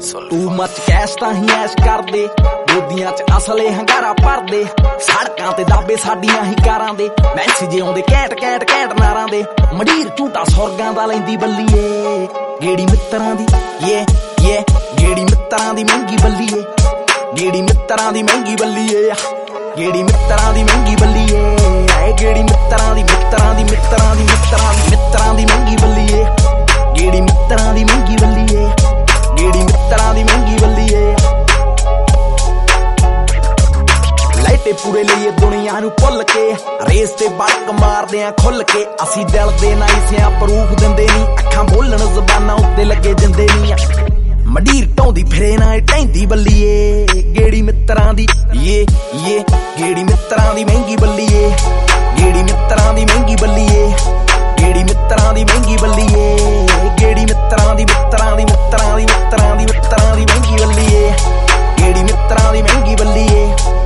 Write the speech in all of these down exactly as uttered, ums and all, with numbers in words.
ਤੂੰ ਮੱਚ ਕੈਸ਼ ਤਾਂ ਹੀ ਐਸ਼ ਕਰਦੇ, ਗੋਦੀਆਂ ਚ ਅਸਲੇ ਹੰਗਾਰਾ ਭਰਦੇ, ਸੜਕਾਂ ਤੇ ਦਾਬੇ ਸਾਡੀਆਂ ਹੀ ਕਾਰਾਂ ਦੇ, ਮੈਸੇਜ ਆਉਂਦੇ ਘੈਂਟ ਘੈਂਟ ਘੈਂਟ ਨਾਰਾਂ ਦੇ, ਮੰਡੀਰ ਝੂਟਾ ਸੁਰਗਾਂ ਦਾ ਲੈਂਦੀ ਬੱਲੀਏ, ਗੇੜੀ ਮਿੱਤਰਾਂ ਦੀ ਯੇ ਯੇ ਗੇੜੀ ਮਿੱਤਰਾਂ ਦੀ ਮਹਿੰਗੀ ਬੱਲੀਏ, ਗੇੜੀ ਮਿੱਤਰਾਂ ਦੀ ਮਹਿੰਗੀ ਬੱਲੀਏ, ਗੇੜੀ ਮਿੱਤਰਾਂ ਦੀ ਮਹਿੰਗੀ ਬੱਲੀਏ, ਐ ਗੇੜੀ ਮਿੱਤਰਾਂ ਦੀ ਮਿੱਤਰਾਂ ਦੀ ਮਿੱਤਰਾਂ ਦੀ ਮਿੱਤਰਾਂ ਦੀ ਮਿੱਤਰਾਂ ਦੀ ਮਹਿੰਗੀ ਬੱਲੀਏ, ਗੇੜੀ ਮਿੱਤਰਾਂ ਦੀ ਮਹਿੰਗੀ ਬੱਲੀਏ, ਗੇੜੀ ਮਿੱਤਰਾਂ ਦੀ ਮਹਿੰਗੀ ਬੱਲੀਏ। ਲਾਈਟੇ ਪੂਰੇ ਲਈਏ ਦੁਨੀਆ ਨੂੰ ਭੁੱਲ ਕੇ, ਰੇਸ ਤੇ ਬੜਕ ਮਾਰਦੇ ਆ ਖੁੱਲ ਕੇ, ਅਸੀਂ ਦਿਲ ਦੇ ਨਾਈਸਿਆਂ ਪ੍ਰੂਫ ਦਿੰਦੇ ਨੀ, ਅੱਖਾਂ ਬੋਲਣ ਜ਼ਬਾਨਾਂ ਉੱਤੇ ਲੱਗੇ ਜਿੰਦੇ ਨੀ, ਮੰਡੀਰ ਢਾਉਂਦੀ ਫਿਰੇ ਨਾ ਢੈਂਦੀ ਬੱਲੀਏ, ਗੇੜੀ ਮਿੱਤਰਾਂ ਦੀ ਯੇ ਯੇ ਗੇੜੀ ਮਿੱਤਰਾਂ ਦੀ ਮਹਿੰਗੀ ਬੱਲੀਏ, ਗੇੜੀ ਮਿੱਤਰਾਂ ਦੀ ਮਹਿੰਗੀ ਬੱਲੀਏ, ਗੇੜੀ ਮਿੱਤਰਾਂ ਦੀ ਮਹਿੰਗੀ ਬੱਲੀਏ, ਗੇੜੀ ਮਿੱਤਰਾਂ ਦੀ ਮਿੱਤਰਾਂ ਦੀ ਮਿੱਤਰਾਂ ਦੀ ਮਿੱਤਰਾਂ ਦੀ ਮਿੱਤਰਾਂ ਦੀ ਮਹਿੰਗੀ ਬੱਲੀਏ, ਗੇੜੀ ਮਿੱਤਰਾਂ ਦੀ ਮਹਿੰਗੀ ਬੱਲੀਏ।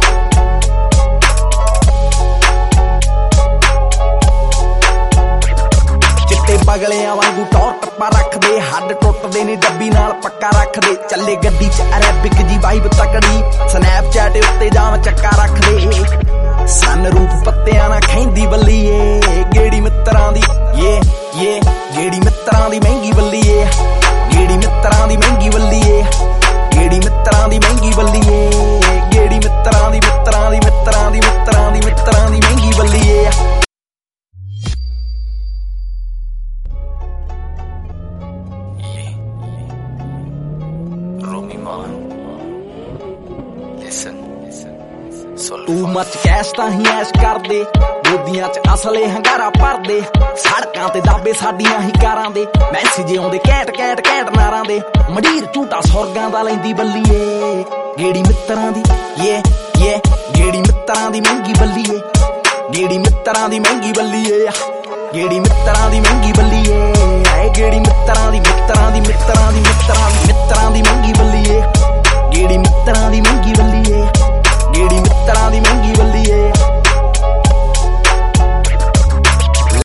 ਚਿੱਟੇ ਪਗਲਿਆਂ ਵਾਂਗੂ ਟੌਰ ਟੱਪਾ ਰੱਖਦੇ, ਹੱਡ ਟੁੱਟਦੇ ਨੇ ਡੱਬੀ ਨਾਲ ਪੱਕਾ ਰੱਖਦੇ, ਚੱਲੇ ਗੱਡੀ ਚ ਅਰੈਬਿਕ ਜੀ ਵਾਈਬ ਤਕੜੀ, ਸਨੈਪਚੈਟ ਉੱਤੇ ਜਾਮ ਚੱਕਾ ਰੱਖਦੇ, ਸਨ ਰੂਪ ਪੱਤਿਆਂ ਨਾਲ ਖੈਂਦੀ ਬੱਲੀਏ, ਗੇੜੀ ਮਿੱਤਰਾਂ ਦੀ ਯੇ ਯੇ ਗੇੜੀ ਮਿੱਤਰਾਂ ਦੀ ਮਹਿੰਗੀ ਬੱਲੀਏ, ਗੇੜੀ ਮਿੱਤਰਾਂ ਦੀ ਮਹਿੰਗੀ ਬੱਲੀਏ, ਗੇੜੀ ਮਿੱਤਰਾਂ ਦੀ ਮਹਿੰਗੀ ਬੱਲੀਏ, ਗੇੜੀ ਮਿੱਤਰਾਂ ਦੀ ਮਿੱਤਰਾਂ ਦੀ ਮਿੱਤਰਾਂ ਦੀ ਮਿੱਤਰਾਂ ਦੀ ਮਿੱਤਰਾਂ ਦੀ ਮਹਿੰਗੀ ਬੱਲੀਏ। ਤੂੰ ਮੱਚ ਕੈਸ਼ ਤਾਂ ਹੀ ਐਸ਼ ਕਰਦੇ, ਗੋਦੀਆਂ ਚ ਅਸਲੇ ਹੰਗਾਰਾ ਭਰਦੇ, ਸੜਕਾਂ ਤੇ ਦਾਬੇ ਸਾਡੀਆਂ ਹੀ ਕਾਰਾਂ ਦੇ, ਮੈਸੇਜ ਆਉਂਦੇ ਘੈਂਟ ਘੈਂਟ ਘੈਂਟ ਨਾਰਾਂ ਦੇ, ਮੰਡੀਰ ਝੂਟਾ ਸੁਰਗਾਂ ਦਾ ਲੈਂਦੀ ਬੱਲੀਏ, ਗੇੜੀ ਮਿੱਤਰਾਂ ਦੀ ਯੇ ਯੇ ਗੇੜੀ ਮਿੱਤਰਾਂ ਦੀ ਮਹਿੰਗੀ ਬੱਲੀਏ, ਗੇੜੀ ਮਿੱਤਰਾਂ ਦੀ ਮਹਿੰਗੀ ਬੱਲੀਏ, ਗੇੜੀ ਮਿੱਤਰਾਂ ਦੀ ਮਹਿੰਗੀ ਬੱਲੀਏ, ਐ ਗੇੜੀ ਮਿੱਤਰਾਂ ਦੀ ਮਿੱਤਰਾਂ ਦੀ ਮਿੱਤਰਾਂ ਦੀ ਮਿੱਤਰਾਂ ਦੀ ਮਿੱਤਰਾਂ ਦੀ